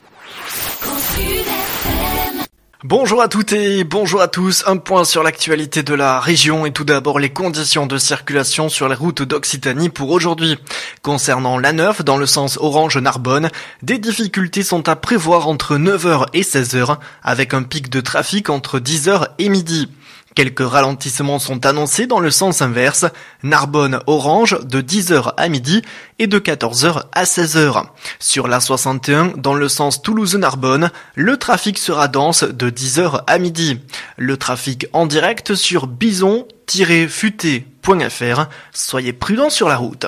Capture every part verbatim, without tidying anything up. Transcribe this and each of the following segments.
Bonjour à toutes et bonjour à tous, un point sur l'actualité de la région et tout d'abord les conditions de circulation sur les routes d'Occitanie pour aujourd'hui. Concernant l'A neuf dans le sens Orange-Narbonne, des difficultés sont à prévoir entre neuf heures et seize heures avec un pic de trafic entre dix heures et midi. Quelques ralentissements sont annoncés dans le sens inverse, Narbonne-Orange de dix heures à midi et de quatorze heures à seize heures. Sur l'A soixante et un, dans le sens Toulouse-Narbonne, le trafic sera dense de dix heures à midi. Le trafic en direct sur bison tiret futé point f r. Soyez prudents sur la route.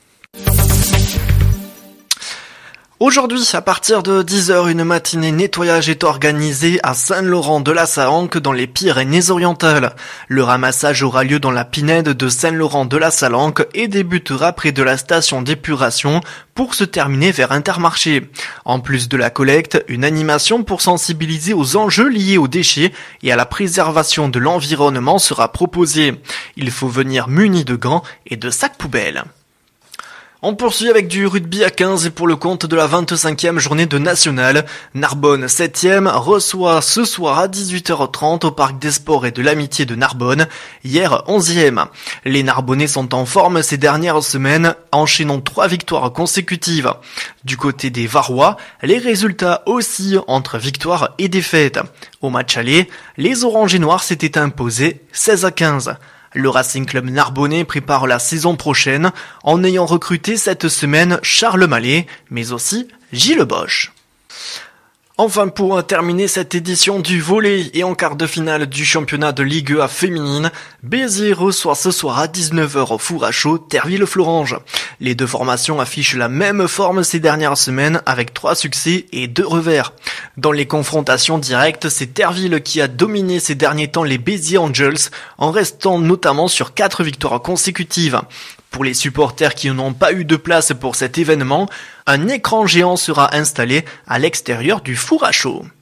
Aujourd'hui, à partir de dix heures, une matinée nettoyage est organisée à Saint-Laurent-de-la-Salanque dans les Pyrénées-Orientales. Le ramassage aura lieu dans la pinède de Saint-Laurent-de-la-Salanque et débutera près de la station d'épuration pour se terminer vers Intermarché. En plus de la collecte, une animation pour sensibiliser aux enjeux liés aux déchets et à la préservation de l'environnement sera proposée. Il faut venir muni de gants et de sacs poubelles. On poursuit avec du rugby à quinze et pour le compte de la vingt-cinquième journée de National. Narbonne septième reçoit ce soir à dix-huit heures trente au Parc des Sports et de l'Amitié de Narbonne. Hier onzième. Les Narbonnais sont en forme ces dernières semaines, enchaînant trois victoires consécutives. Du côté des Varois, les résultats oscillent entre victoires et défaites. Au match aller, les Oranges et Noirs s'étaient imposés seize à quinze. Le Racing Club Narbonnais prépare la saison prochaine en ayant recruté cette semaine Charles Mallet, mais aussi Gilles Bosch. Enfin, pour terminer cette édition du volley et en quart de finale du championnat de Ligue A féminine, Béziers reçoit ce soir à dix-neuf heures au four à chaud Terville-Florange. Les deux formations affichent la même forme ces dernières semaines avec trois succès et deux revers. Dans les confrontations directes, c'est Terville qui a dominé ces derniers temps les Béziers Angels en restant notamment sur quatre victoires consécutives. Pour les supporters qui n'ont pas eu de place pour cet événement, un écran géant sera installé à l'extérieur du four à chaud.